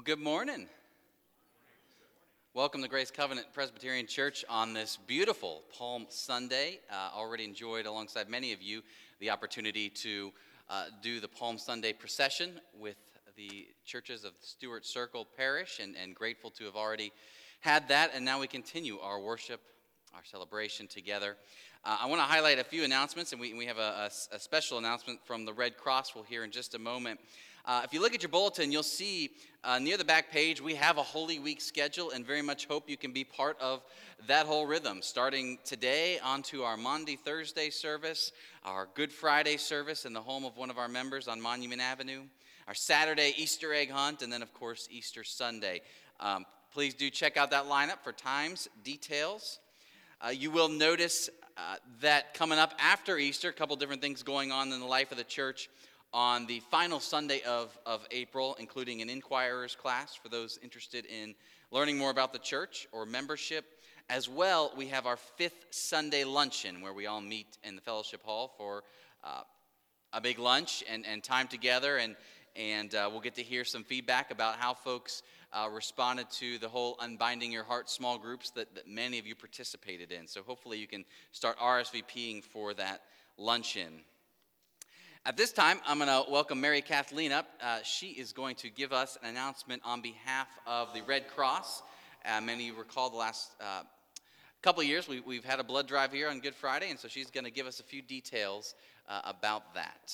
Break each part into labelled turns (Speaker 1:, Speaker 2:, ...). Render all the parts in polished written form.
Speaker 1: Well, good morning. Welcome to Grace Covenant Presbyterian Church on this beautiful Palm Sunday. Already enjoyed, alongside many of you, the opportunity to do the Palm Sunday procession with the churches of Stewart Circle Parish, and grateful to have already had that. And now we continue our worship, our celebration together. I want to highlight a few announcements, and we have a special announcement from the Red Cross we'll hear in just a moment. If you look at your bulletin, you'll see near the back page we have a Holy Week schedule, and very much hope you can be part of that whole rhythm. Starting today onto our Maundy Thursday service, our Good Friday service in the home of one of our members on Monument Avenue, our Saturday Easter egg hunt, and then of course Easter Sunday. Please do check out that lineup for times, details. You will notice that coming up after Easter, a couple different things going on in the life of the church. On the final Sunday of April, including an inquirer's class for those interested in learning more about the church or membership. As well, we have our fifth Sunday luncheon where we all meet in the fellowship hall for a big lunch and time together. And we'll get to hear some feedback about how folks responded to the whole Unbinding Your Heart small groups that many of you participated in. So hopefully you can start RSVPing for that luncheon. At this time, I'm going to welcome Mary Kathleen up. She is going to give us an announcement on behalf of the Red Cross. Many of you recall the last couple of years, we've had a blood drive here on Good Friday, and so she's going to give us a few details about that.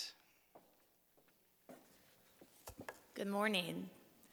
Speaker 2: Good morning.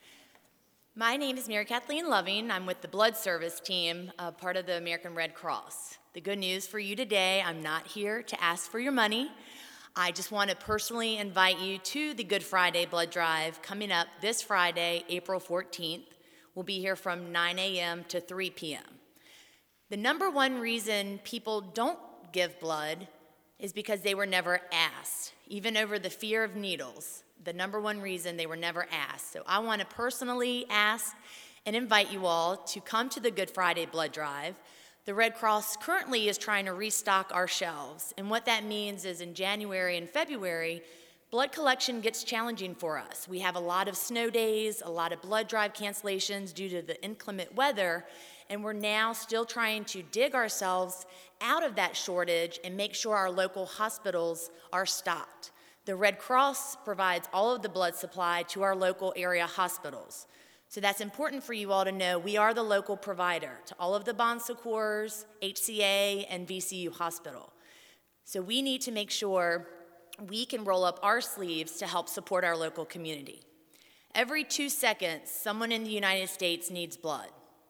Speaker 2: My name is Mary Kathleen Loving. I'm with the Blood Service team, part of the American Red Cross. The good news for you today, I'm not here to ask for your money. I just want to personally invite you to the Good Friday blood drive coming up this Friday, April 14th. We'll be here from 9 a.m. to 3 p.m. The number one reason people don't give blood is because they were never asked, even over the fear of needles. The number one reason they were never asked. So I want to personally ask and invite you all to come to the Good Friday blood drive. The Red Cross currently is trying to restock our shelves, and what that means is in January and February, blood collection gets challenging for us. We have a lot of snow days, a lot of blood drive cancellations due to the inclement weather, and we're now still trying to dig ourselves out of that shortage and make sure our local hospitals are stocked. The Red Cross provides all of the blood supply to our local area hospitals. So that's important for you all to know. We are the local provider to all of the Bon Secours, HCA, and VCU Hospital. So we need to make sure we can roll up our sleeves to help support our local community. Every 2 seconds, someone in the United States needs blood.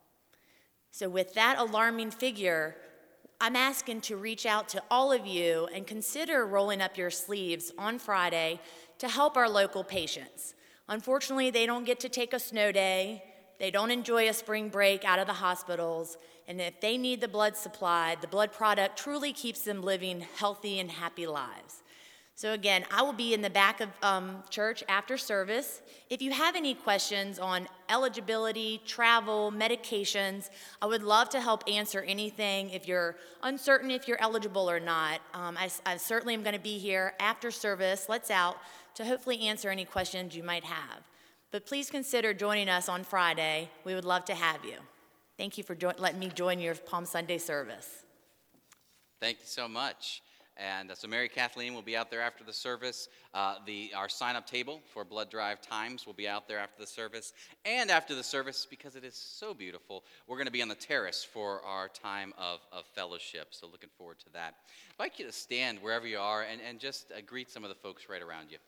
Speaker 2: So with that alarming figure, I'm asking to reach out to all of you and consider rolling up your sleeves on Friday to help our local patients. Unfortunately, they don't get to take a snow day, they don't enjoy a spring break out of the hospitals, and if they need the blood supply, the blood product truly keeps them living healthy and happy lives. So again, I will be in the back of church after service. If you have any questions on eligibility, travel, medications, I would love to help answer anything. If you're uncertain if you're eligible or not, I certainly am going to be here after service. Let's out to hopefully answer any questions you might have. But please consider joining us on Friday. We would love to have you. Thank you for letting me join your Palm Sunday service.
Speaker 1: Thank you so much. And so Mary Kathleen will be out there after the service. Our sign-up table for blood drive times will be out there after the service. And after the service, because it is so beautiful, we're going to be on the terrace for our time of fellowship. So looking forward to that. I'd like you to stand wherever you are and just greet some of the folks right around you.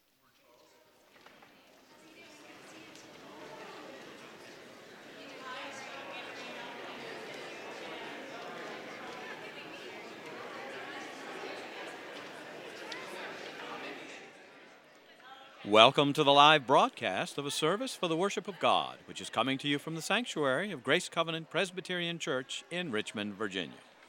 Speaker 3: Welcome to the live broadcast of a service for the worship of God, which is coming to you from the sanctuary of Grace Covenant Presbyterian Church in Richmond, Virginia.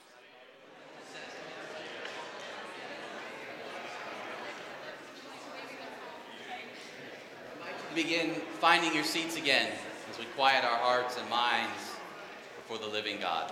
Speaker 1: Begin finding your seats again as we quiet our hearts and minds before the living God.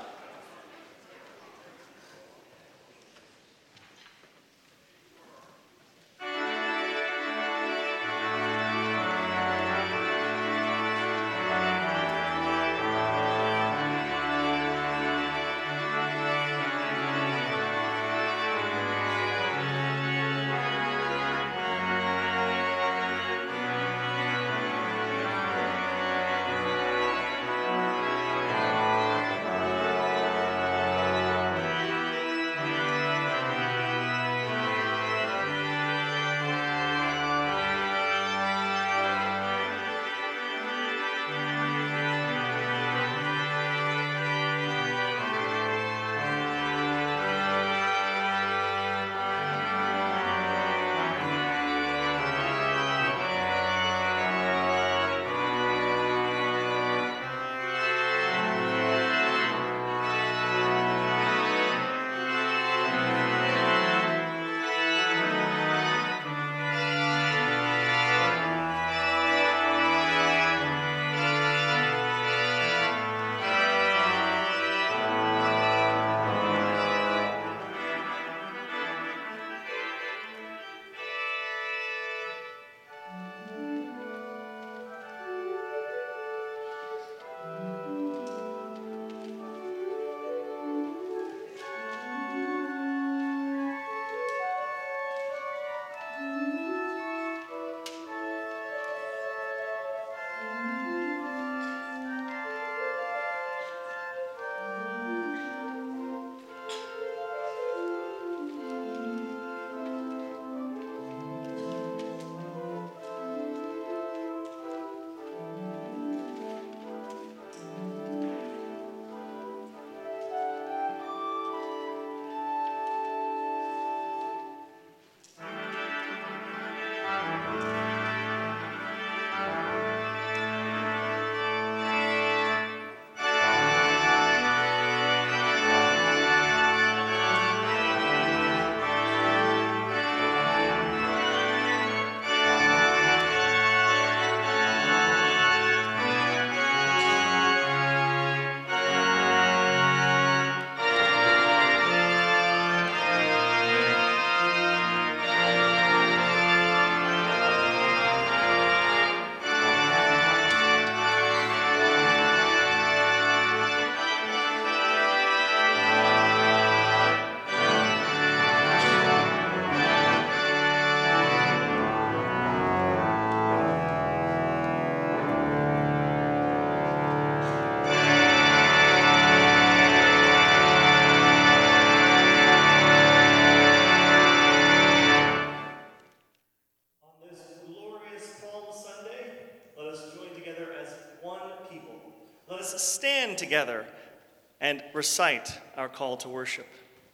Speaker 4: Let us stand together and recite our call to worship.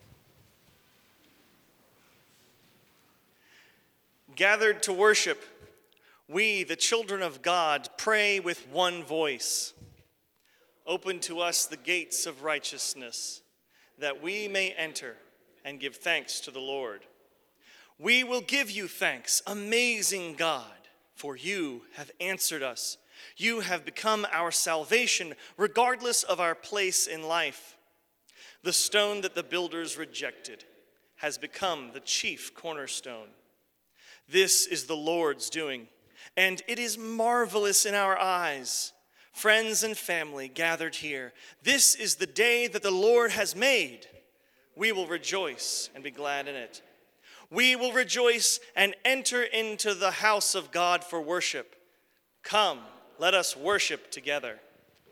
Speaker 4: Gathered to worship, we, the children of God, pray with one voice. Open to us the gates of righteousness, that we may enter and give thanks to the Lord. We will give you thanks, amazing God, for you have answered us. You have become our salvation, regardless of our place in life. The stone that the builders rejected has become the chief cornerstone. This is the Lord's doing, and it is marvelous in our eyes. Friends and family gathered here, this is the day that the Lord has made. We will rejoice and be glad in it. We will rejoice and enter into the house of God for worship. Come, let us worship together.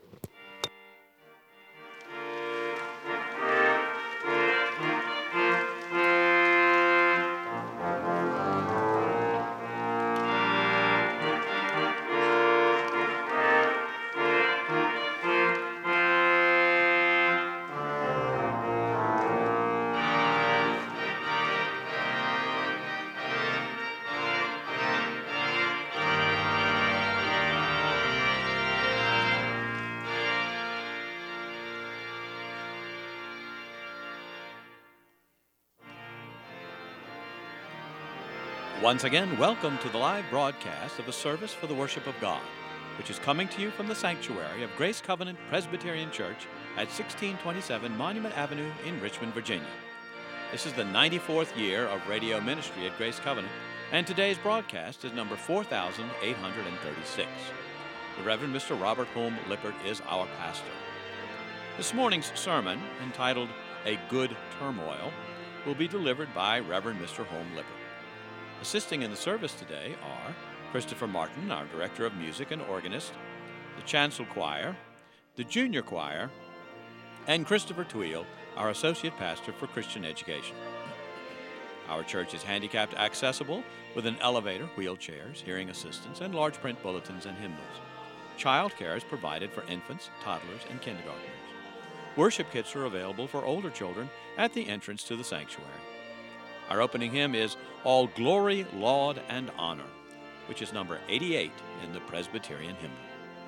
Speaker 3: Once again, welcome to the live broadcast of a service for the worship of God, which is coming to you from the sanctuary of Grace Covenant Presbyterian Church at 1627 Monument Avenue in Richmond, Virginia. This is the 94th year of radio ministry at Grace Covenant, and today's broadcast is number 4836. The Reverend Mr. Robert Holm Lippert is our pastor. This morning's sermon, entitled A Good Turmoil, will be delivered by Reverend Mr. Holm Lippert. Assisting in the service today are Christopher Martin, our Director of Music and organist, the Chancel Choir, the Junior Choir, and Christopher Tweel, our Associate Pastor for Christian Education. Our church is handicapped accessible with an elevator, wheelchairs, hearing assistance, and large print bulletins and hymnals. Child care is provided for infants, toddlers, and kindergartners. Worship kits are available for older children at the entrance to the sanctuary. Our opening hymn is All Glory, Laud, and Honor, which is number 88 in the Presbyterian hymnal.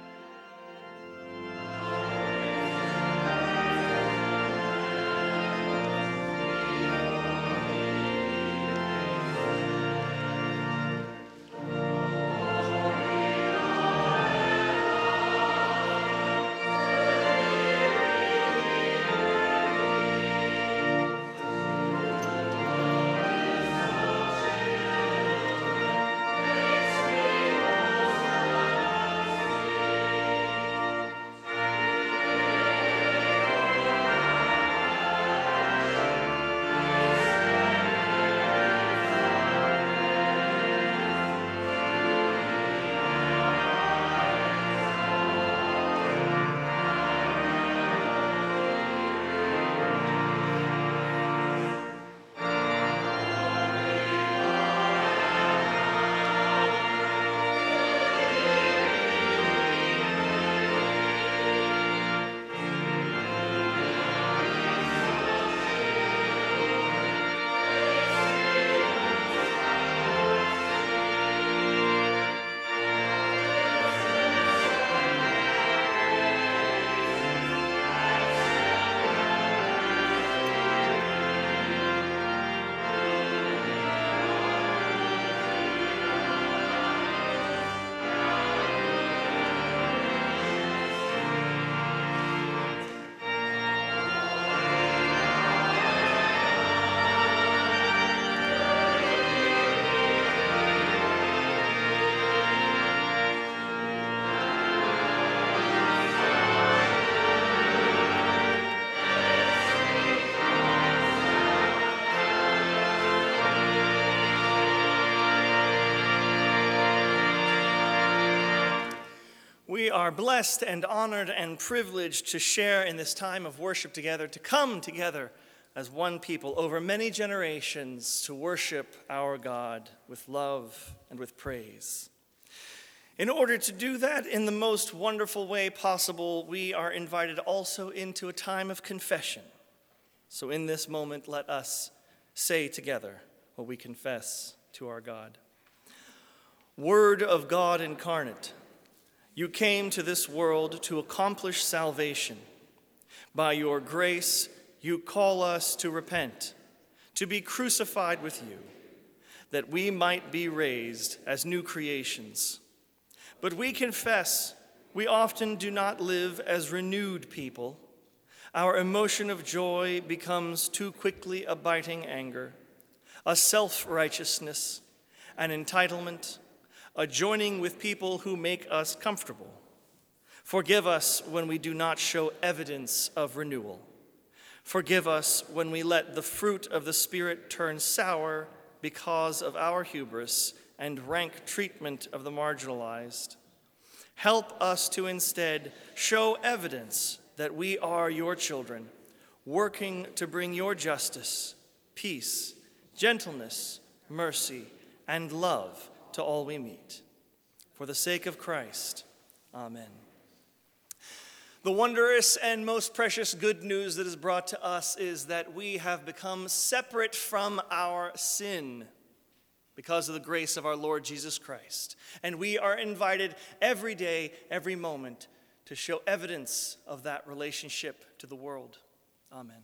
Speaker 3: We are blessed and honored and privileged to share in this time of worship together, to come together as one people over many generations to worship our God with love and with praise.
Speaker 4: In order to do that in the most wonderful way possible, we are invited also into a time of confession. So in this moment, let us say together what we confess to our God. Word of God incarnate, you came to this world to accomplish salvation. By your grace, you call us to repent, to be crucified with you, that we might be raised as new creations. But we confess we often do not live as renewed people. Our emotion of joy becomes too quickly a biting anger, a self-righteousness, an entitlement, a joining with people who make us comfortable. Forgive us when we do not show evidence of renewal. Forgive us when we let the fruit of the Spirit turn sour because of our hubris and rank treatment of the marginalized. Help us to instead show evidence that we are your children, working to bring your justice, peace, gentleness, mercy, and love to all we meet. For the sake of Christ, amen. The wondrous and most precious good news that is brought to us is that we have become separate from our sin because of the grace of our Lord Jesus Christ. And we are invited every day, every moment, to show evidence of that relationship to the world. Amen.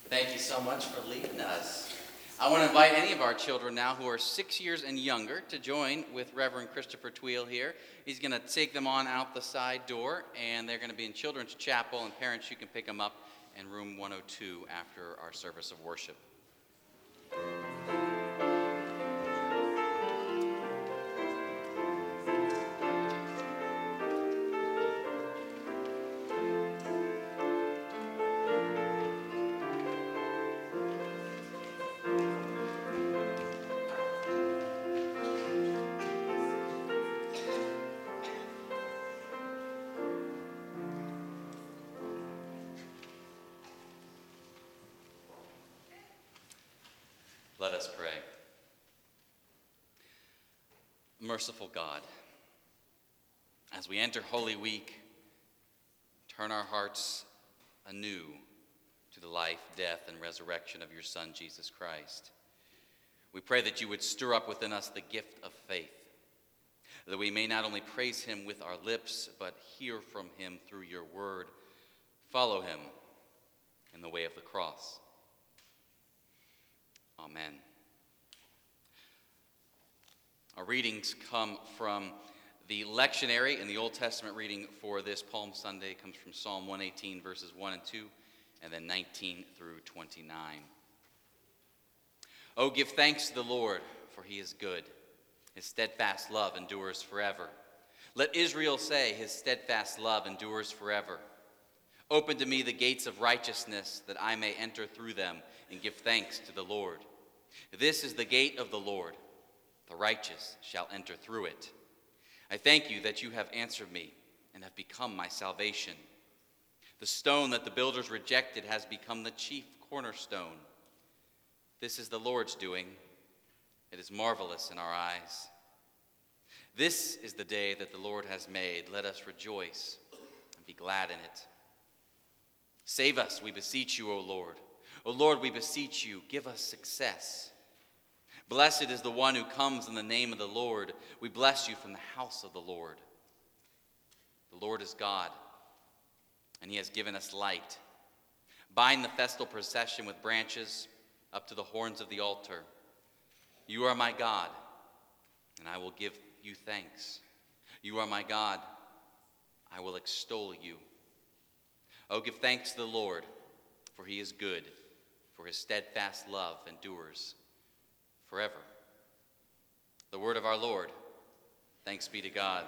Speaker 1: Thank you so much for leading us. I want to invite any of our children now who are 6 years and younger to join with Reverend Christopher Tweel here. He's going to take them on out the side door, and they're going to be in Children's Chapel, and parents, you can pick them up in room 102 after our service of worship. Let us pray. Merciful God, as we enter Holy Week, turn our hearts anew to the life, death, and resurrection of your Son, Jesus Christ. We pray that you would stir up within us the gift of faith, that we may not only praise him with our lips, but hear from him through your word, follow him in the way of the cross. Amen. Our readings come from the lectionary, and the Old Testament reading for this Palm Sunday comes from Psalm 118, verses 1 and 2, and then 19 through 29. Oh, give thanks to the Lord, for he is good. His steadfast love endures forever. Let Israel say, his steadfast love endures forever. Open to me the gates of righteousness, that I may enter through them and give thanks to the Lord. This is the gate of the Lord. The righteous shall enter through it. I thank you that you have answered me and have become my salvation. The stone that the builders rejected has become the chief cornerstone. This is the Lord's doing. It is marvelous in our eyes. This is the day that the Lord has made. Let us rejoice and be glad in it. Save us, we beseech you, O Lord. O Lord, we beseech you, give us success. Blessed is the one who comes in the name of the Lord. We bless you from the house of the Lord. The Lord is God, and he has given us light. Bind the festal procession with branches up to the horns of the altar. You are my God, and I will give you thanks. You are my God, I will extol you. Oh, give thanks to the Lord, for he is good, for his steadfast love endures forever. The word of our Lord. Thanks be to God.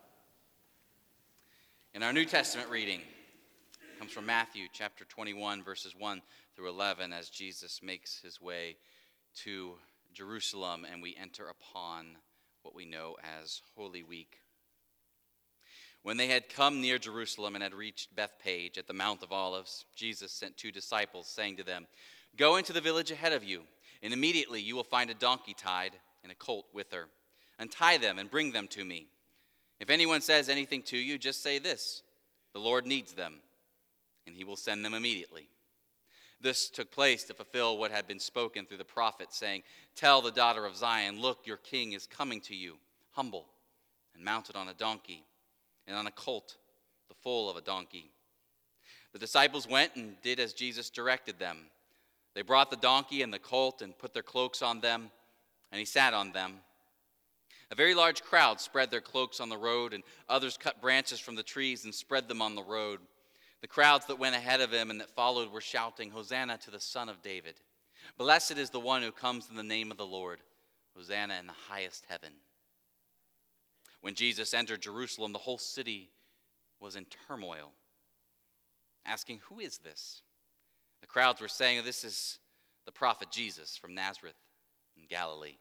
Speaker 1: In our New Testament reading, it comes from Matthew chapter 21, verses 1 through 11, as Jesus makes his way to Jerusalem, and we enter upon what we know as Holy Week. When they had come near Jerusalem and had reached Bethphage at the Mount of Olives, Jesus sent 2 disciples, saying to them, "Go into the village ahead of you, and immediately you will find a donkey tied and a colt with her. Untie them and bring them to me. If anyone says anything to you, just say this, 'The Lord needs them,' and he will send them immediately." This took place to fulfill what had been spoken through the prophet, saying, "Tell the daughter of Zion, look, your king is coming to you, humble and mounted on a donkey, and on a colt, the foal of a donkey." The disciples went and did as Jesus directed them. They brought the donkey and the colt and put their cloaks on them, and he sat on them. A very large crowd spread their cloaks on the road, and others cut branches from the trees and spread them on the road. The crowds that went ahead of him and that followed were shouting, "Hosanna to the Son of David. Blessed is the one who comes in the name of the Lord. Hosanna in the highest heaven." When Jesus entered Jerusalem, the whole city was in turmoil, asking, "Who is this?" The crowds were saying, "This is the prophet Jesus from Nazareth in Galilee."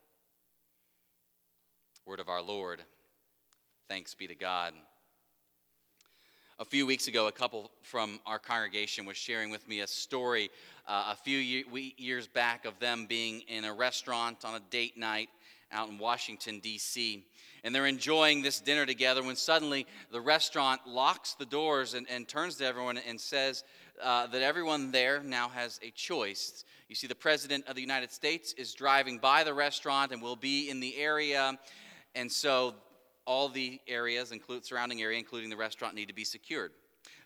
Speaker 1: Word of our Lord. Thanks be to God. A few weeks ago, a couple from our congregation was sharing with me a story a few years back of them being in a restaurant on a date night out in Washington, D.C., and they're enjoying this dinner together when suddenly the restaurant locks the doors and turns to everyone and says that everyone there now has a choice. You see, the President of the United States is driving by the restaurant and will be in the area, and so all the areas, surrounding area, including the restaurant, need to be secured.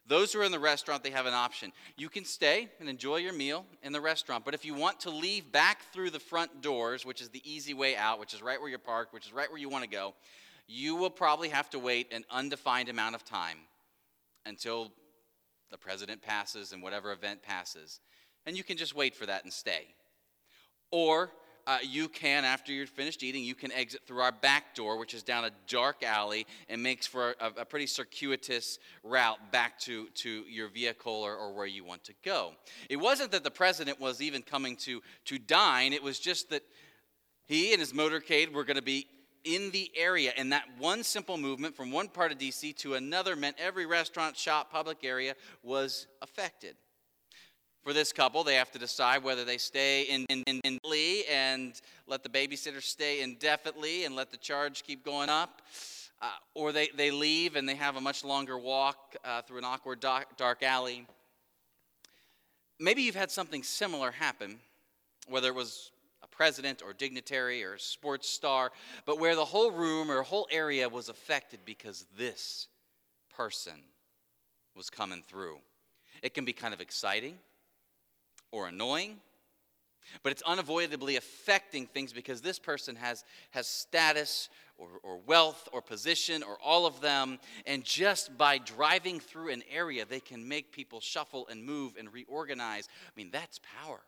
Speaker 1: Those who are in the restaurant, they have an option. You can stay and enjoy your meal in the restaurant, but if you want to leave back through the front doors, which is the easy way out, which is right where you're parked, which is right where you want to go, you will probably have to wait an undefined amount of time until the president passes and whatever event passes. And you can just wait for that and stay. Or you can, after you're finished eating, you can exit through our back door, which is down a dark alley and makes for a pretty circuitous route back to your vehicle or where you want to go. It wasn't that the president was even coming to dine. It was just that he and his motorcade were going to be in the area. And that one simple movement from one part of D.C. to another meant every restaurant, shop, public area was affected. For this couple, they have to decide whether they stay indefinitely and let the babysitter stay indefinitely and let the charge keep going up, or they leave and they have a much longer walk through an awkward dark alley. Maybe you've had something similar happen, whether it was a president or dignitary or a sports star, but where the whole room or whole area was affected because this person was coming through. It can be kind of exciting or annoying, but it's unavoidably affecting things because this person has status or wealth or position or all of them, and just by driving through an area, they can make people shuffle and move and reorganize. I mean, that's power.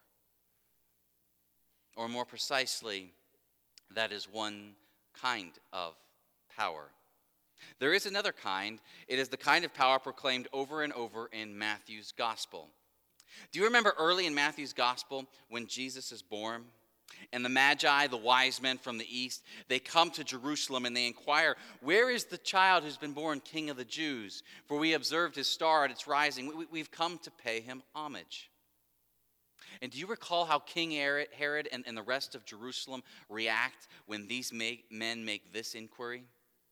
Speaker 1: Or more precisely, that is one kind of power. There is another kind. It is the kind of power proclaimed over and over in Matthew's gospel. Do you remember early in Matthew's gospel when Jesus is born? And the Magi, the wise men from the east, they come to Jerusalem and they inquire, "Where is the child who's been born King of the Jews? For we observed his star at its rising. We've come to pay him homage." And do you recall how King Herod and the rest of Jerusalem react when these men make this inquiry?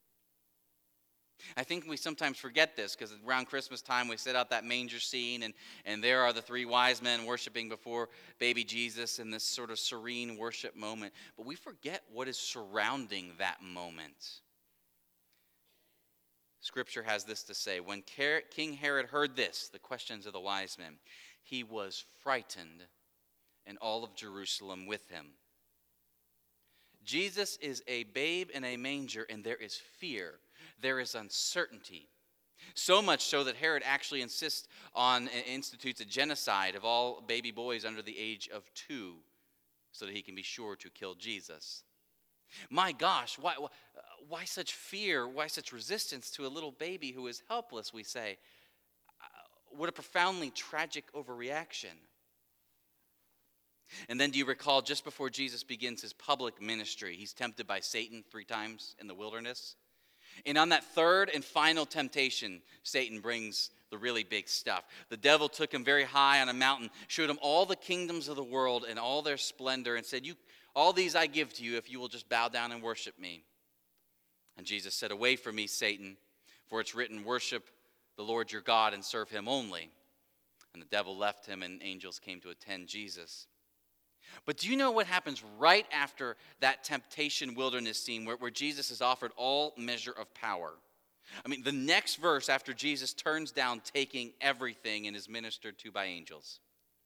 Speaker 1: I think we sometimes forget this because around Christmas time we set out that manger scene and there are the three wise men worshiping before baby Jesus in this sort of serene worship moment. But we forget what is surrounding that moment. Scripture has this to say: when King Herod heard this, the questions of the wise men, he was frightened, and all of Jerusalem with him. Jesus is a babe in a manger, and there is fear. There is uncertainty. So much so that Herod actually institutes a genocide of all baby boys under the age of 2 so that he can be sure to kill Jesus. My gosh, why such fear? Why such resistance to a little baby who is helpless, we say? What a profoundly tragic overreaction. And then do you recall just before Jesus begins his public ministry, he's tempted by Satan 3 times in the wilderness? And on that third and final temptation, Satan brings the really big stuff. The devil took him very high on a mountain, showed him all the kingdoms of the world and all their splendor, and said, all these I give to you if you will just bow down and worship me. And Jesus said, "Away from me, Satan, for it's written, worship the Lord your God and serve him only." And the devil left him, and angels came to attend Jesus. But do you know what happens right after that temptation wilderness scene where Jesus is offered all measure of power? I mean, the next verse after Jesus turns down taking everything and is ministered to by angels.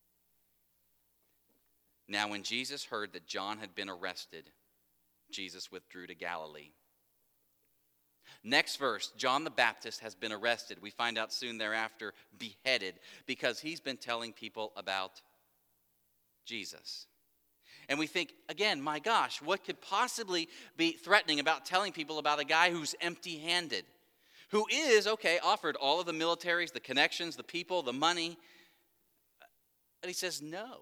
Speaker 1: Now, when Jesus heard that John had been arrested, Jesus withdrew to Galilee. Next verse, John the Baptist has been arrested. We find out soon thereafter, beheaded, because he's been telling people about Jesus. And we think, again, my gosh, what could possibly be threatening about telling people about a guy who's empty-handed, who is, offered all of the militaries, the connections, the people, the money, and he says no.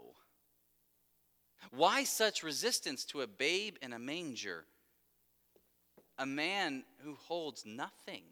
Speaker 1: Why such resistance to a babe in a manger, a man who holds nothing?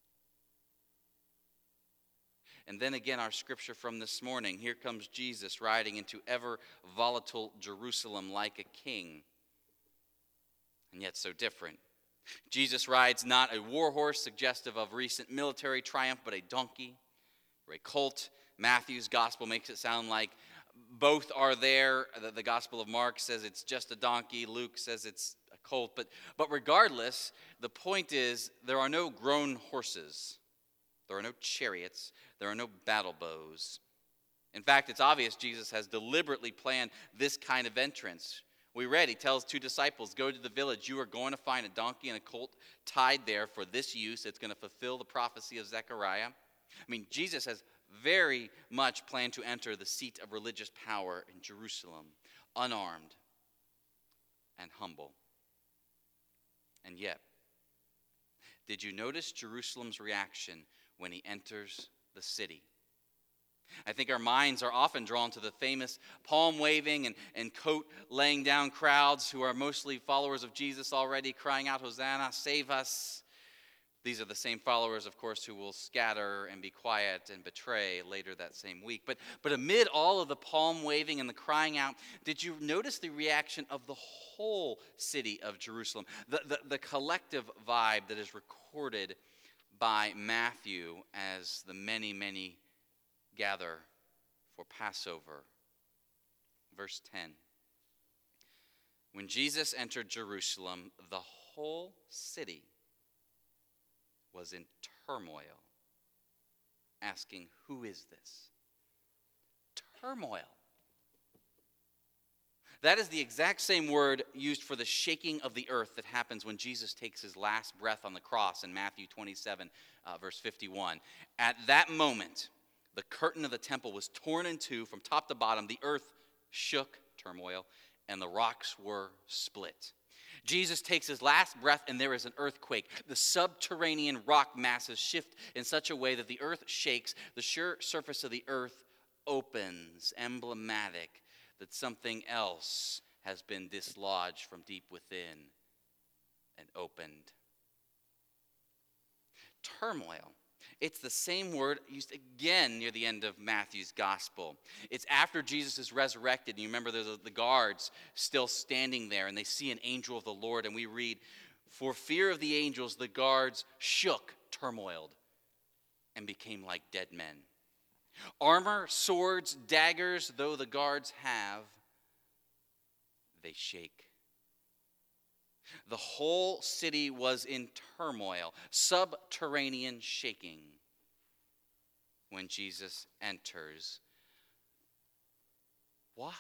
Speaker 1: And then again, our scripture from this morning, here comes Jesus riding into ever volatile Jerusalem like a king, and yet so different. Jesus rides not a war horse suggestive of recent military triumph, but a donkey or a colt. Matthew's gospel makes it sound like both are there. The Gospel of Mark says it's just a donkey. Luke says it's a colt. But regardless, the point is there are no grown horses. There are no chariots. There are no battle bows. In fact, it's obvious Jesus has deliberately planned this kind of entrance. We read, he tells two disciples, go to the village. You are going to find a donkey and a colt tied there for this use. It's going to fulfill the prophecy of Zechariah. I mean, Jesus has very much planned to enter the seat of religious power in Jerusalem, unarmed and humble. And yet, did you notice Jerusalem's reaction when he enters the city? I think our minds are often drawn to the famous palm-waving and coat-laying down crowds who are mostly followers of Jesus already, crying out, Hosanna, save us. These are the same followers, of course, who will scatter and be quiet and betray later that same week. But amid all of the palm-waving and the crying out, did you notice the reaction of the whole city of Jerusalem? The collective vibe that is recorded by Matthew as the many, many gather for Passover. Verse 10. When Jesus entered Jerusalem, the whole city was in turmoil, asking, who is this? Turmoil. That is the exact same word used for the shaking of the earth that happens when Jesus takes his last breath on the cross in Matthew 27, verse 51. At that moment, the curtain of the temple was torn in two from top to bottom. The earth shook, turmoil, and the rocks were split. Jesus takes his last breath, and there is an earthquake. The subterranean rock masses shift in such a way that the earth shakes. The sheer surface of the earth opens, emblematic that something else has been dislodged from deep within and opened. Turmoil. It's the same word used again near the end of Matthew's gospel. It's after Jesus is resurrected. And you remember there's the guards still standing there, and they see an angel of the Lord. And we read, for fear of the angels, the guards shook, turmoiled, and became like dead men. Armor, swords, daggers, though the guards have, they shake. The whole city was in turmoil, subterranean shaking, when Jesus enters. Why?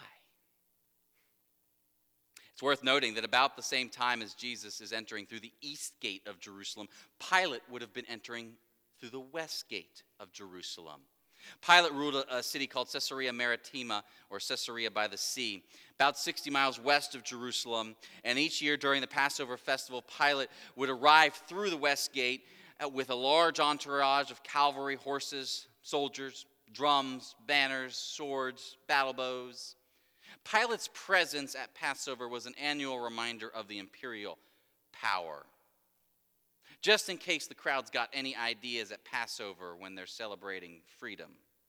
Speaker 1: It's worth noting that about the same time as Jesus is entering through the east gate of Jerusalem, Pilate would have been entering through the west gate of Jerusalem. Pilate ruled a city called Caesarea Maritima, or Caesarea by the Sea, about 60 miles west of Jerusalem. And each year during the Passover festival, Pilate would arrive through the west gate with a large entourage of cavalry, horses, soldiers, drums, banners, swords, battle bows. Pilate's presence at Passover was an annual reminder of the imperial power. Just in case the crowd's got any ideas at Passover when they're celebrating freedom.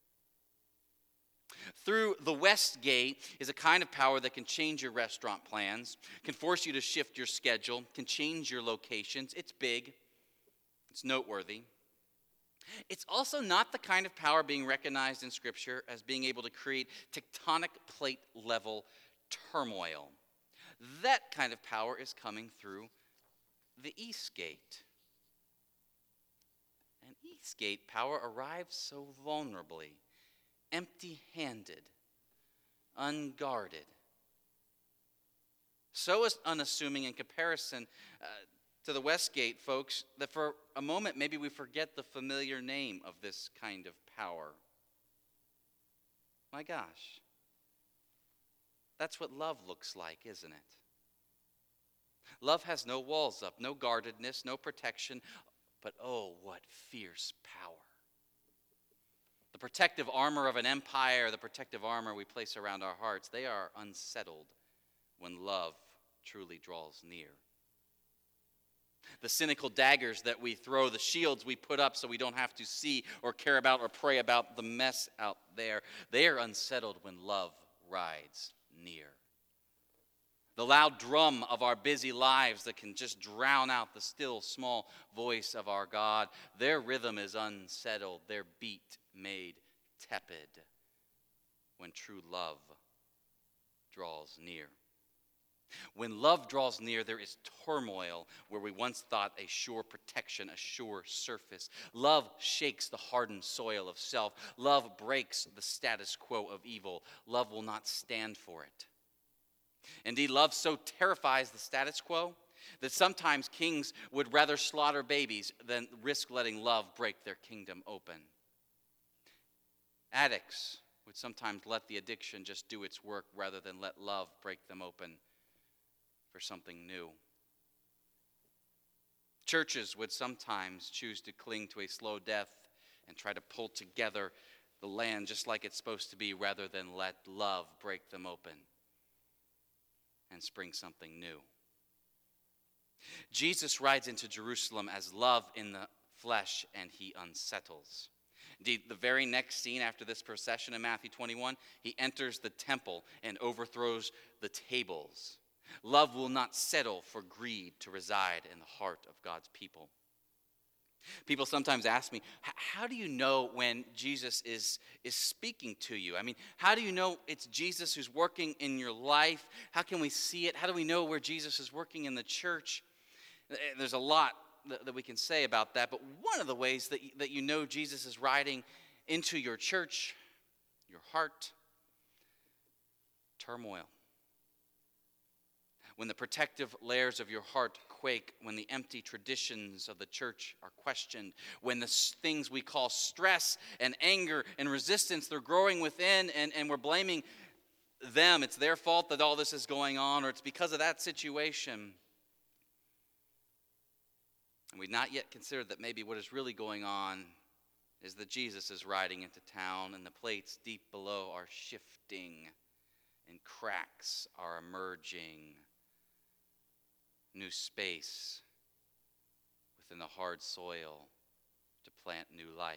Speaker 1: Through the West Gate is a kind of power that can change your restaurant plans, can force you to shift your schedule, can change your locations. It's big. It's noteworthy. It's also not the kind of power being recognized in Scripture as being able to create tectonic plate level turmoil. That kind of power is coming through the East Gate. And Eastgate power arrives so vulnerably, empty-handed, unguarded, so unassuming in comparison to the Westgate folks that for a moment maybe we forget the familiar name of this kind of power. My gosh, that's what love looks like, isn't it? Love has no walls up, no guardedness, no protection. But oh, what fierce power. The protective armor of an empire, the protective armor we place around our hearts, they are unsettled when love truly draws near. The cynical daggers that we throw, the shields we put up so we don't have to see or care about or pray about the mess out there, they are unsettled when love rides near. The loud drum of our busy lives that can just drown out the still small voice of our God, their rhythm is unsettled, their beat made tepid when true love draws near. When love draws near, there is turmoil where we once thought a sure protection, a sure surface. Love shakes the hardened soil of self. Love breaks the status quo of evil. Love will not stand for it. Indeed, love so terrifies the status quo that sometimes kings would rather slaughter babies than risk letting love break their kingdom open. Addicts would sometimes let the addiction just do its work rather than let love break them open for something new. Churches would sometimes choose to cling to a slow death and try to pull together the land just like it's supposed to be rather than let love break them open and spring something new. Jesus rides into Jerusalem as love in the flesh, and he unsettles. Indeed, the very next scene after this procession in Matthew 21, he enters the temple and overthrows the tables. Love will not settle for greed to reside in the heart of God's people. People sometimes ask me, how do you know when Jesus is speaking to you? I mean, how do you know it's Jesus who's working in your life? How can we see it? How do we know where Jesus is working in the church? There's a lot that we can say about that, but one of the ways that you know Jesus is riding into your church, your heart, turmoil. When the protective layers of your heart quake, when the empty traditions of the church are questioned, when the things we call stress and anger and resistance, they're growing within and we're blaming them. It's their fault that all this is going on, or it's because of that situation. And we've not yet considered that maybe what is really going on is that Jesus is riding into town and the plates deep below are shifting and cracks are emerging. New space within the hard soil to plant new life.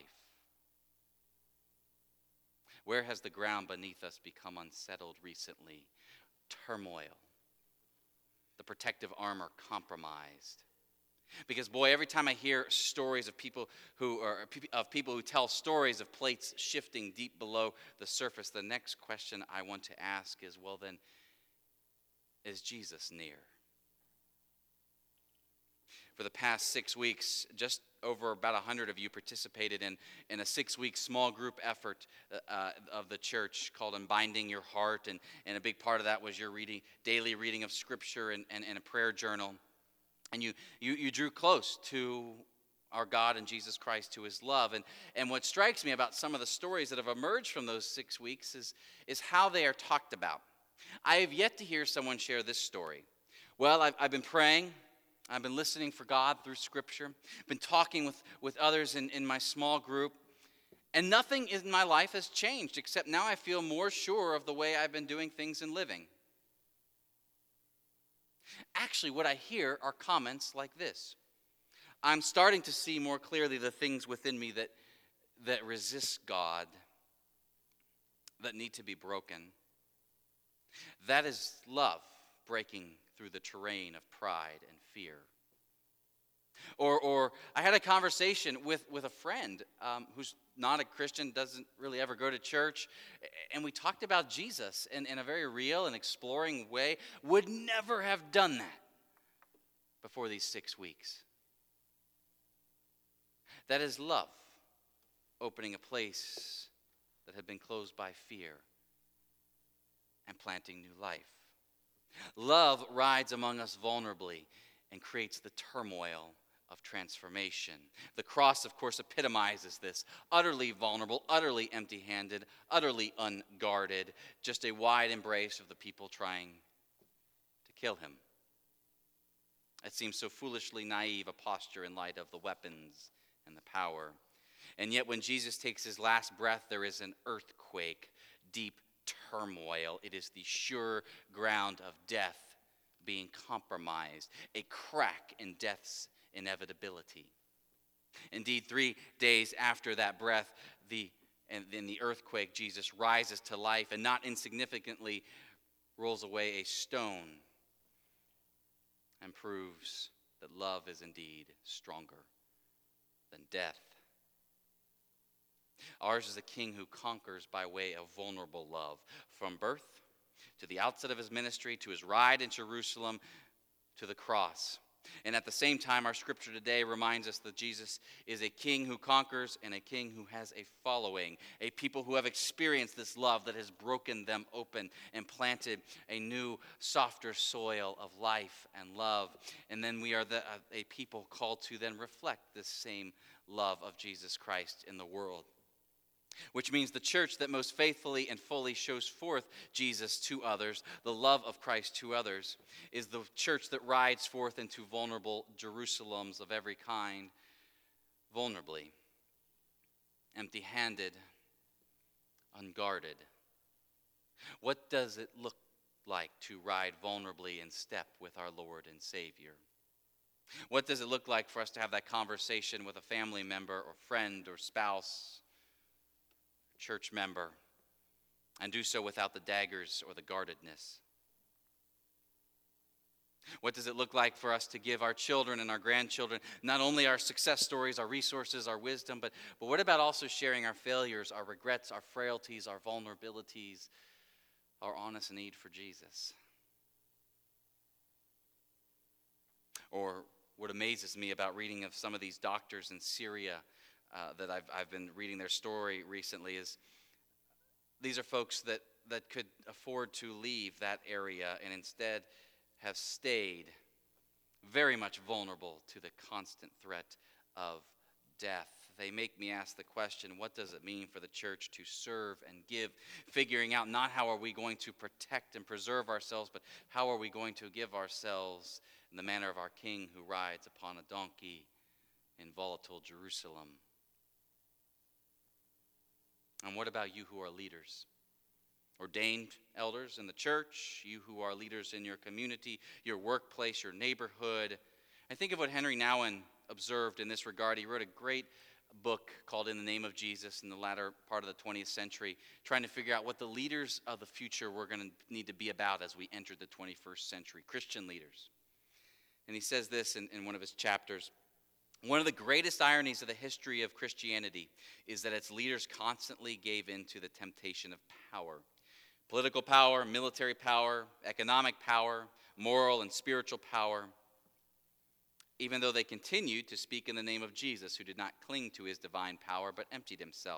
Speaker 1: Where has the ground beneath us become unsettled recently? Turmoil. The protective armor compromised. Because boy, every time I hear stories of people who tell stories of plates shifting deep below the surface, the next question I want to ask is, well then, is Jesus near? For the past 6 weeks, just over about 100 of you participated in a 6-week small group effort of the church called Unbinding Your Heart, and a big part of that was your daily reading of Scripture and a prayer journal. And you drew close to our God and Jesus Christ, to his love. And what strikes me about some of the stories that have emerged from those 6 weeks is how they are talked about. I have yet to hear someone share this story. Well, I've been praying. I've been listening for God through Scripture. I've been talking with others in my small group. And nothing in my life has changed, except now I feel more sure of the way I've been doing things and living. Actually, what I hear are comments like this. I'm starting to see more clearly the things within me that resist God, that need to be broken. That is love breaking through the terrain of pride and fear. Or I had a conversation with a friend who's not a Christian, doesn't really ever go to church, and we talked about Jesus in a very real and exploring way. Would never have done that before these 6 weeks. That is love, opening a place that had been closed by fear and planting new life. Love rides among us vulnerably and creates the turmoil of transformation. The cross, of course, epitomizes this. Utterly vulnerable, utterly empty-handed, utterly unguarded, just a wide embrace of the people trying to kill him. It seems so foolishly naive a posture in light of the weapons and the power. And yet when Jesus takes his last breath, there is an earthquake, deep turmoil. It is the sure ground of death being compromised, a crack in death's inevitability. Indeed, 3 days after that breath, in the earthquake, Jesus rises to life and not insignificantly rolls away a stone and proves that love is indeed stronger than death. Ours is a king who conquers by way of vulnerable love. From birth to the outset of his ministry, to his ride in Jerusalem, to the cross. And at the same time, our scripture today reminds us that Jesus is a king who conquers and a king who has a following, a people who have experienced this love that has broken them open and planted a new, softer soil of life and love. And then we are a people called to then reflect this same love of Jesus Christ in the world. Which means the church that most faithfully and fully shows forth Jesus to others, the love of Christ to others, is the church that rides forth into vulnerable Jerusalems of every kind, vulnerably, empty-handed, unguarded. What does it look like to ride vulnerably in step with our Lord and Savior? What does it look like for us to have that conversation with a family member or friend or spouse, church member, and do so without the daggers or the guardedness? What does it look like for us to give our children and our grandchildren not only our success stories, our resources, our wisdom, but what about also sharing our failures, our regrets, our frailties, our vulnerabilities, our honest need for Jesus? Or what amazes me about reading of some of these doctors in Syria that I've been reading their story recently is these are folks that could afford to leave that area and instead have stayed very much vulnerable to the constant threat of death. They make me ask the question, what does it mean for the church to serve and give, figuring out not how are we going to protect and preserve ourselves, but how are we going to give ourselves in the manner of our King who rides upon a donkey in volatile Jerusalem. And what about you who are leaders? Ordained elders in the church, you who are leaders in your community, your workplace, your neighborhood. I think of what Henry Nouwen observed in this regard. He wrote a great book called In the Name of Jesus in the latter part of the 20th century, trying to figure out what the leaders of the future were going to need to be about as we entered the 21st century, Christian leaders. And he says this in one of his chapters. One of the greatest ironies of the history of Christianity is that its leaders constantly gave in to the temptation of power. Political power, military power, economic power, moral and spiritual power, even though they continued to speak in the name of Jesus, who did not cling to his divine power, but emptied himself.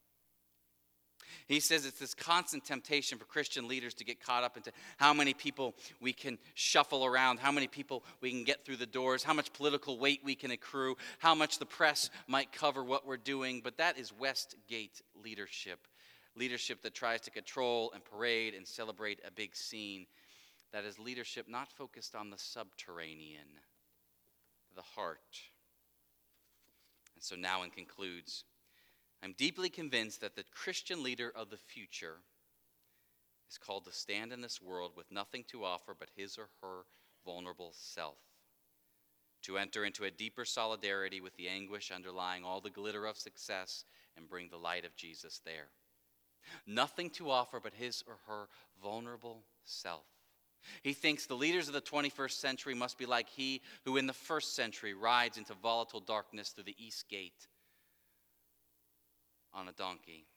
Speaker 1: He says it's this constant temptation for Christian leaders to get caught up into how many people we can shuffle around, how many people we can get through the doors, how much political weight we can accrue, how much the press might cover what we're doing. But that is Westgate leadership, leadership that tries to control and parade and celebrate a big scene. That is leadership not focused on the subterranean, the heart. And so Nouwen concludes, I'm deeply convinced that the Christian leader of the future is called to stand in this world with nothing to offer but his or her vulnerable self, to enter into a deeper solidarity with the anguish underlying all the glitter of success and bring the light of Jesus there. Nothing to offer but his or her vulnerable self. He thinks the leaders of the 21st century must be like he who in the first century rides into volatile darkness through the east gate on a donkey.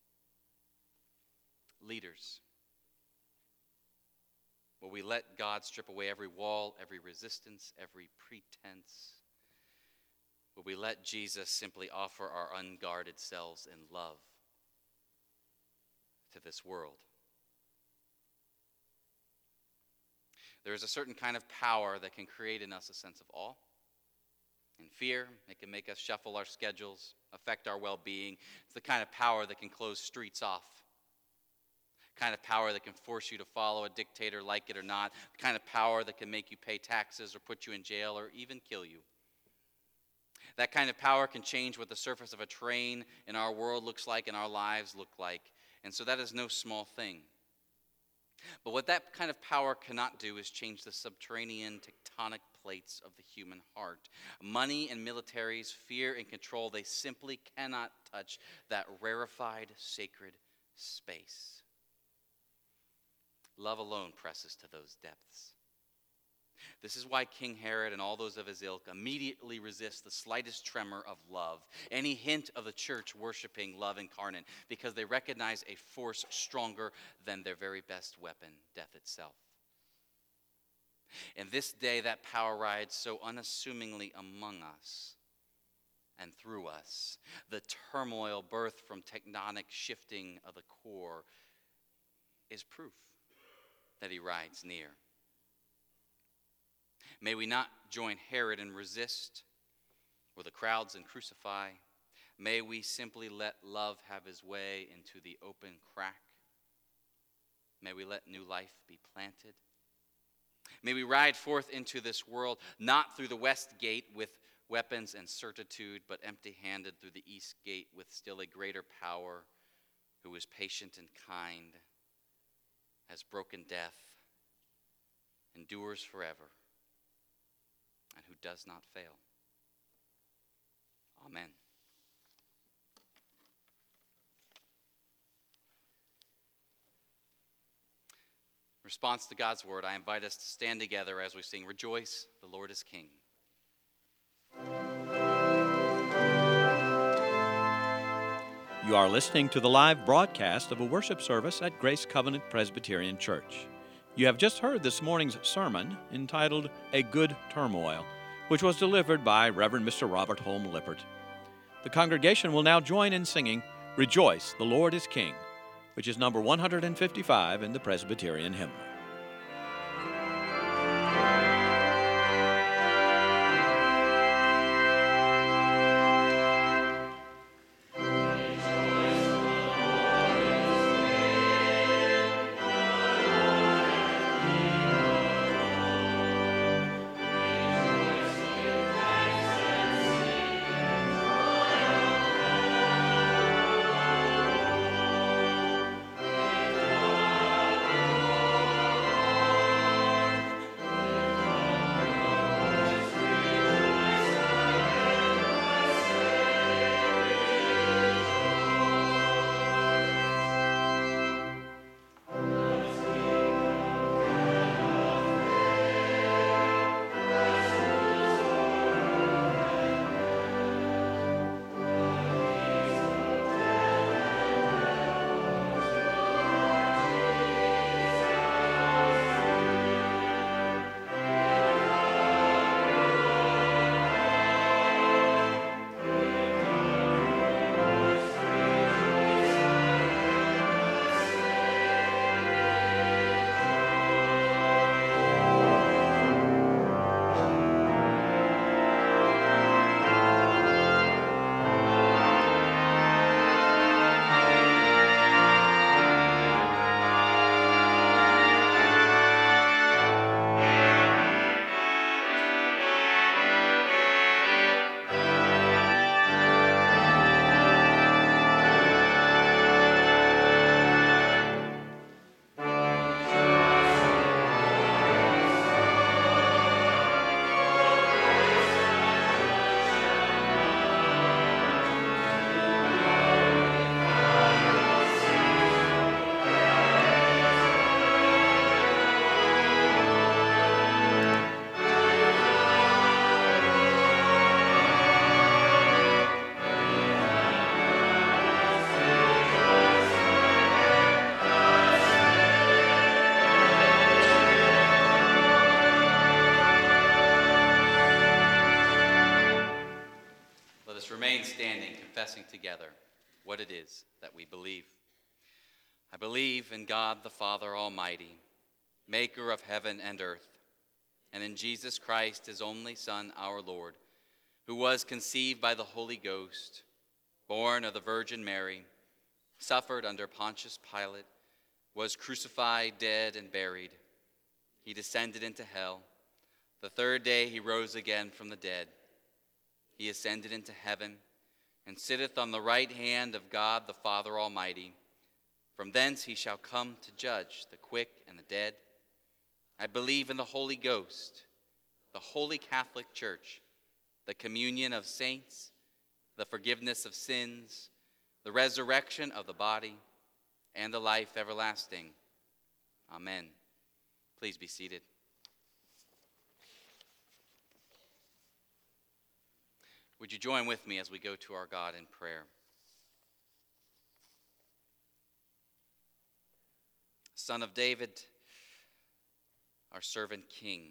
Speaker 1: Leaders, will we let God strip away every wall, every resistance, every pretense? Will we let Jesus simply offer our unguarded selves in love to this world? There is a certain kind of power that can create in us a sense of awe and fear. It can make us shuffle our schedules, affect our well-being. It's the kind of power that can close streets off. The kind of power that can force you to follow a dictator, like it or not. The kind of power that can make you pay taxes or put you in jail or even kill you. That kind of power can change what the surface of a train in our world looks like and our lives look like. And so that is no small thing. But what that kind of power cannot do is change the subterranean tectonic plates of the human heart. Money and militaries, fear and control, they simply cannot touch that rarefied, sacred space. Love alone presses to those depths. This is why King Herod and all those of his ilk immediately resist the slightest tremor of love, any hint of the church worshiping love incarnate, because they recognize a force stronger than their very best weapon, death itself. And this day, that power rides so unassumingly among us and through us. The turmoil birthed from tectonic shifting of the core is proof that he rides near. May we not join Herod and resist, or the crowds and crucify. May we simply let love have his way into the open crack. May we let new life be planted. May we ride forth into this world, not through the west gate with weapons and certitude, but empty-handed through the east gate with still a greater power, who is patient and kind, has broken death, endures forever, and who does not fail. Amen. In response to God's word, I invite us to stand together as we sing, "Rejoice, the Lord is King."
Speaker 3: You are listening to the live broadcast of a worship service at Grace Covenant Presbyterian Church. You have just heard this morning's sermon entitled A Good Turmoil, which was delivered by Reverend Mr. Robert Holm Lippert. The congregation will now join in singing "Rejoice, the Lord is King," which is number 155 in the Presbyterian hymnal.
Speaker 1: Together what it is that we believe. I believe in God the Father Almighty, maker of heaven and earth, and in Jesus Christ, his only Son, our Lord, who was conceived by the Holy Ghost, born of the Virgin Mary, suffered under Pontius Pilate, was crucified, dead, and buried. He descended into hell. The third day he rose again from the dead. He ascended into heaven and sitteth on the right hand of God the Father Almighty. From thence he shall come to judge the quick and the dead. I believe in the Holy Ghost, the Holy Catholic Church, the communion of saints, the forgiveness of sins, the resurrection of the body, and the life everlasting. Amen. Please be seated. Would you join with me as we go to our God in prayer? Son of David, our servant King,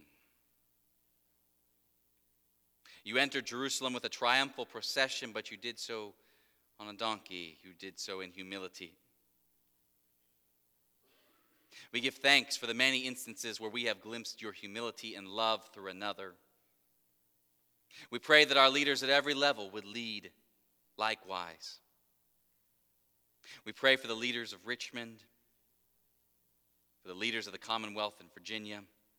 Speaker 1: you entered Jerusalem with a triumphal procession, but you did so on a donkey. You did so in humility. We give thanks for the many instances where we have glimpsed your humility and love through another. We pray that our leaders at every level would lead likewise. We pray for the leaders of Richmond, for the leaders of the Commonwealth in Virginia.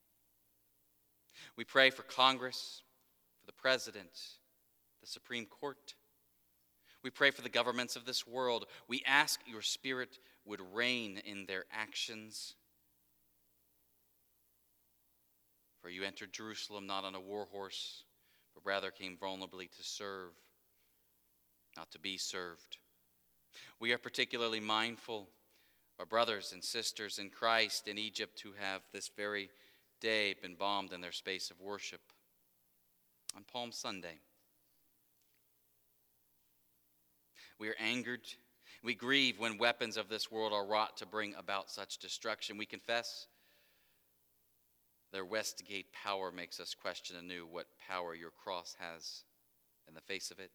Speaker 1: We pray for Congress, for the President, the Supreme Court. We pray for the governments of this world. We ask your Spirit would reign in their actions. For you entered Jerusalem not on a war horse, but rather came vulnerably to serve, not to be served. We are particularly mindful of our brothers and sisters in Christ in Egypt who have this very day been bombed in their space of worship on Palm Sunday. We are angered. We grieve when weapons of this world are wrought to bring about such destruction. We confess their Westgate power makes us question anew what power your cross has in the face of it.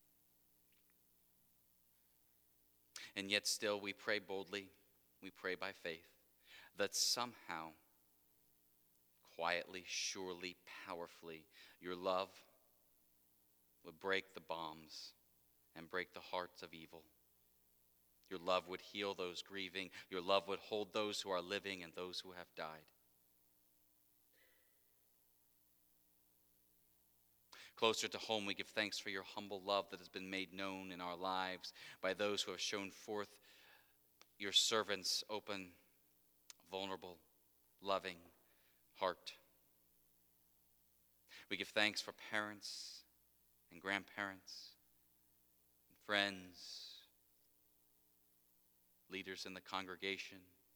Speaker 1: And yet still we pray boldly, we pray by faith, that somehow, quietly, surely, powerfully, your love would break the bombs and break the hearts of evil. Your love would heal those grieving. Your love would hold those who are living and those who have died. Closer to home, we give thanks for your humble love that has been made known in our lives by those who have shown forth your servants' open, vulnerable, loving heart. We give thanks for parents and grandparents, and friends, leaders in the congregation.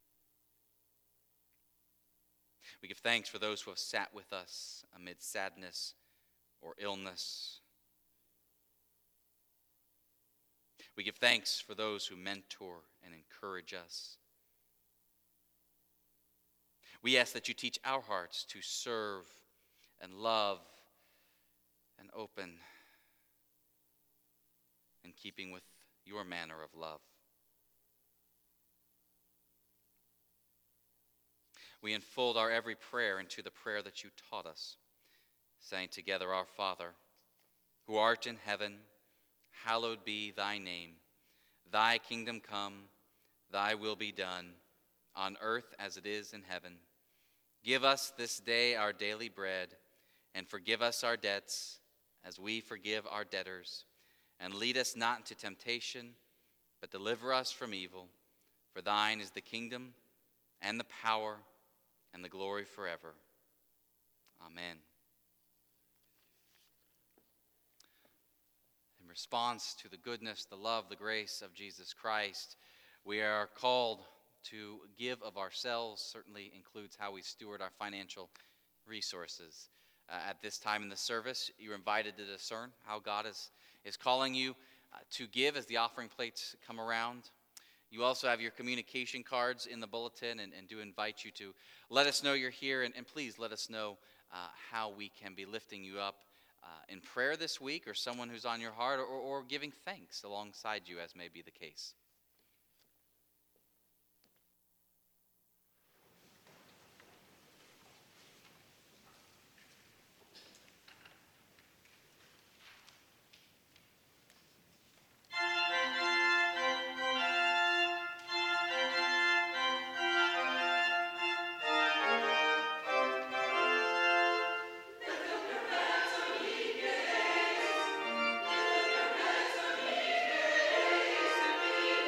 Speaker 1: We give thanks for those who have sat with us amid sadness or illness. We give thanks for those who mentor and encourage us. We ask that you teach our hearts to serve and love and open in keeping with your manner of love. We unfold our every prayer into the prayer that you taught us, saying together, Our Father, who art in heaven, hallowed be thy name. Thy kingdom come, thy will be done, on earth as it is in heaven. Give us this day our daily bread, and forgive us our debts as we forgive our debtors. And lead us not into temptation, but deliver us from evil. For thine is the kingdom, and the power, and the glory forever. Amen. In response to the goodness, the love, the grace of Jesus Christ, we are called to give of ourselves. Certainly includes how we steward our financial resources. At this time in the service, you're invited to discern how God is calling you to give as the offering plates come around. You also have your communication cards in the bulletin, and do invite you to let us know you're here, and please let us know how we can be lifting you up in prayer this week, or someone who's on your heart, or giving thanks alongside you, as may be the case.
Speaker 5: Be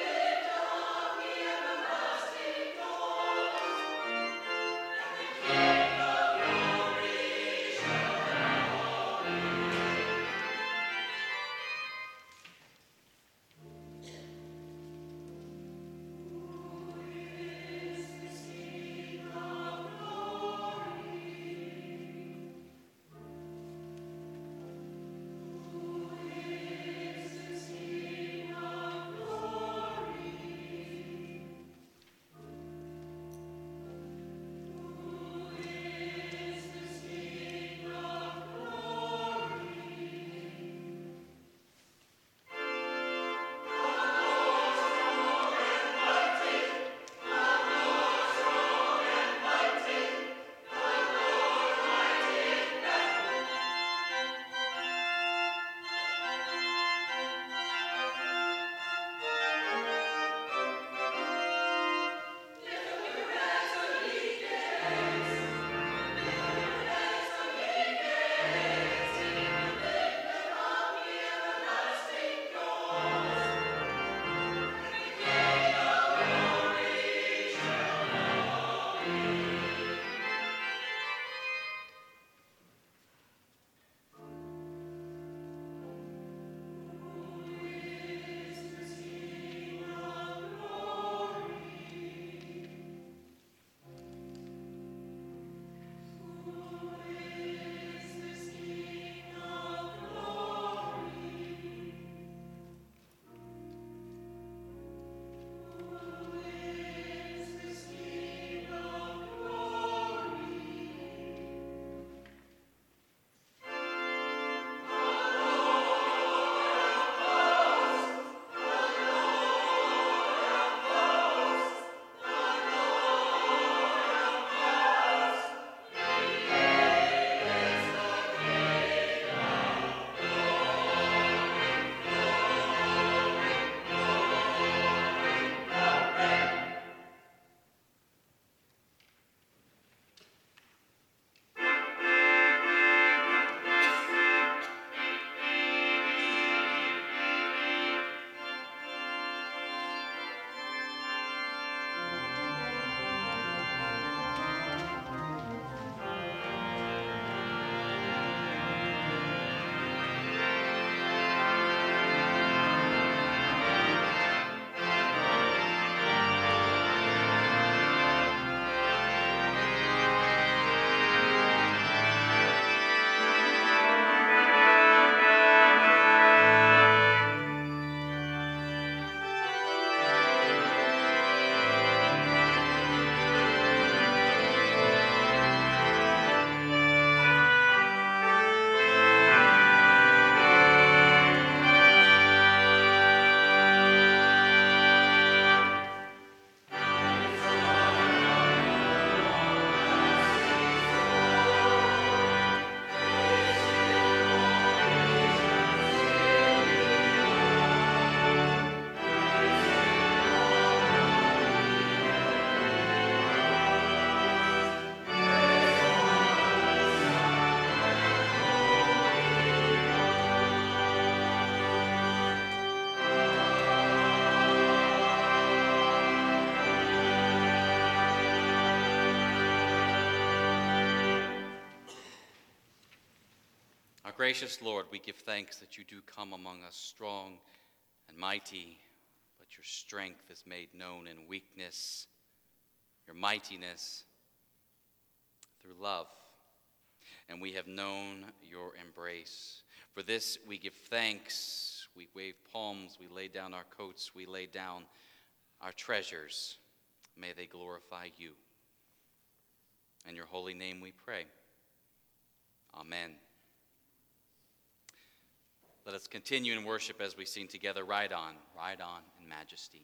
Speaker 1: Gracious Lord, we give thanks that you do come among us strong and mighty, but your strength is made known in weakness, your mightiness through love, and we have known your embrace. For this we give thanks, we wave palms, we lay down our coats, we lay down our treasures. May they glorify you. In your holy name we pray. Amen. Let us continue in worship as we sing together, Ride On in Majesty.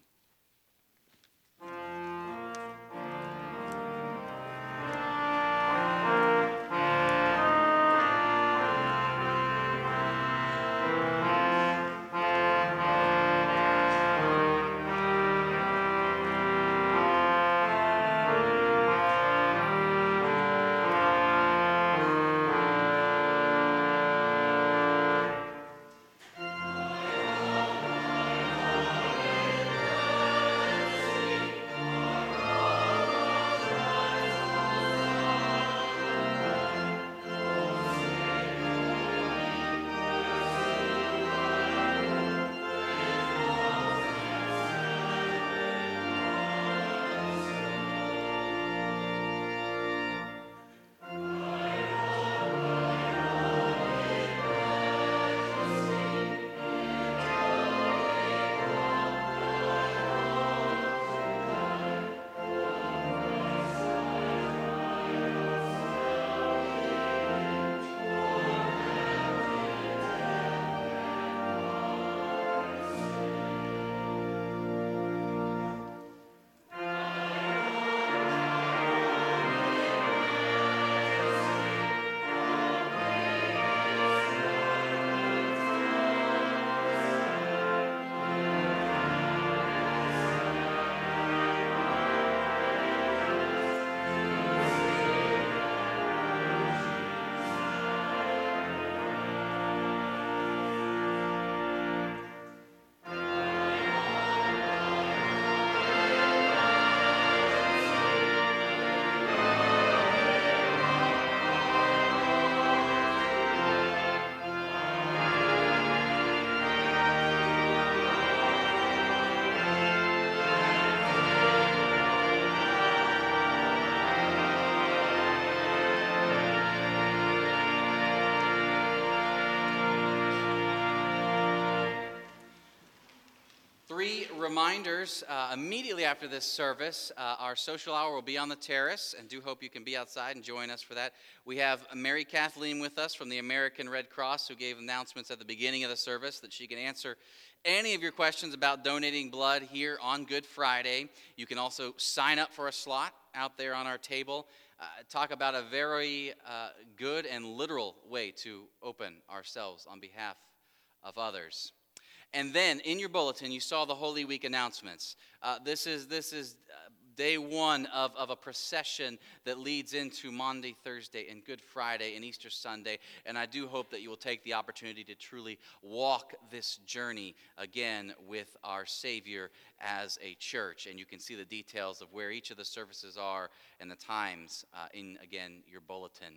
Speaker 1: 3 reminders. Immediately after this service, our social hour will be on the terrace, and do hope you can be outside and join us for that. We have Mary Kathleen with us from the American Red Cross, who gave announcements at the beginning of the service that she can answer any of your questions about donating blood here on Good Friday. You can also sign up for a slot out there on our table. Talk about a very good and literal way to open ourselves on behalf of others. And then in your bulletin, you saw the Holy Week announcements. This is day one of a procession that leads into Maundy, Thursday, and Good Friday, and Easter Sunday. And I do hope that you will take the opportunity to truly walk this journey again with our Savior as a church. And you can see the details of where each of the services are and the times in, again, your bulletin.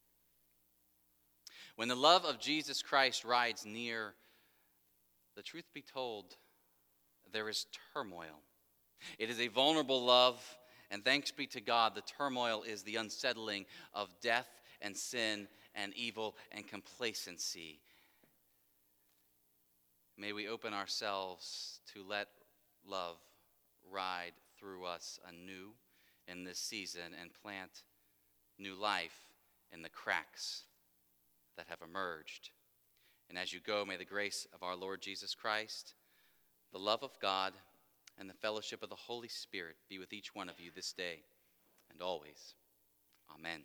Speaker 1: When the love of Jesus Christ rides near, the truth be told, there is turmoil. It is a vulnerable love, and thanks be to God, the turmoil is the unsettling of death and sin and evil and complacency. May we open ourselves to let love ride through us anew in this season and plant new life in the cracks that have emerged. And as you go, may the grace of our Lord Jesus Christ, the love of God, and the fellowship of the Holy Spirit be with each one of you this day and always. Amen.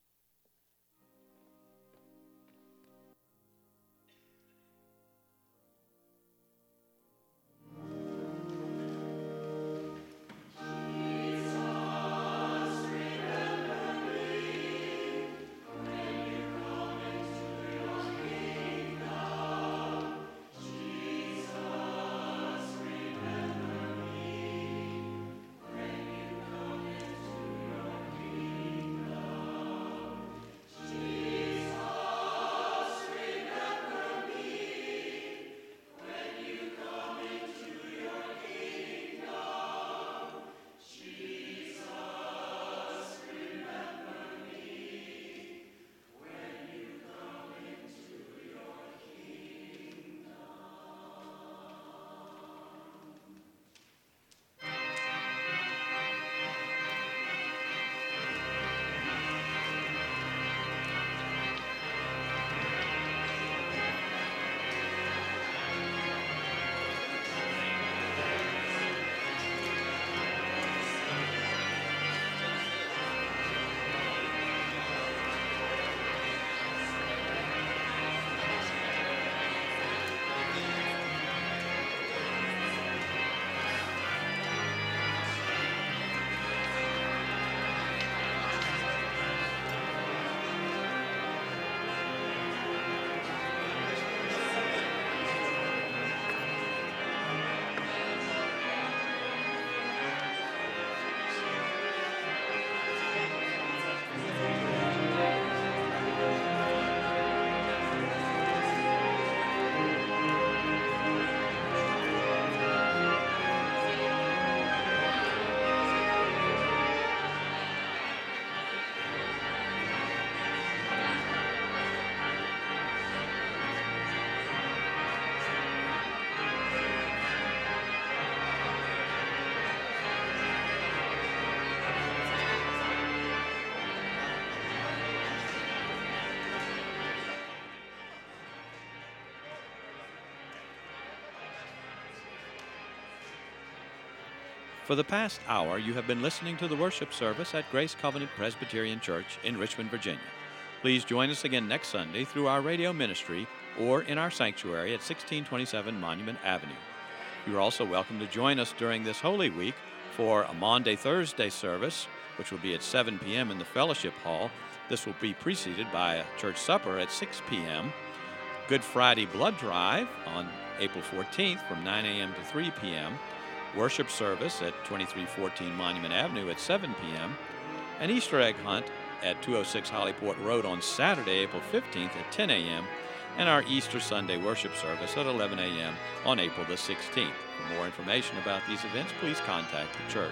Speaker 3: For the past hour, you have been listening to the worship service at Grace Covenant Presbyterian Church in Richmond, Virginia. Please join us again next Sunday through our radio ministry or in our sanctuary at 1627 Monument Avenue. You are also welcome to join us during this Holy Week for a Maundy, Thursday service, which will be at 7 p.m. in the Fellowship Hall. This will be preceded by a church supper at 6 p.m., Good Friday blood drive on April 14th from 9 a.m. to 3 p.m., worship service at 2314 Monument Avenue at 7 p.m., an Easter egg hunt at 206 Hollyport Road on Saturday, April 15th at 10 a.m., and our Easter Sunday worship service at 11 a.m. on April the 16th. For more information about these events, please contact the church.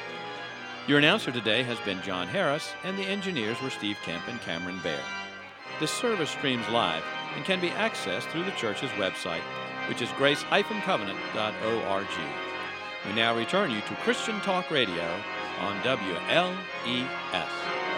Speaker 3: Your announcer today has been John Harris, and the engineers were Steve Kemp and Cameron Baird. This service streams live and can be accessed through the church's website which is grace-covenant.org. We now return you to Christian Talk Radio on WLES.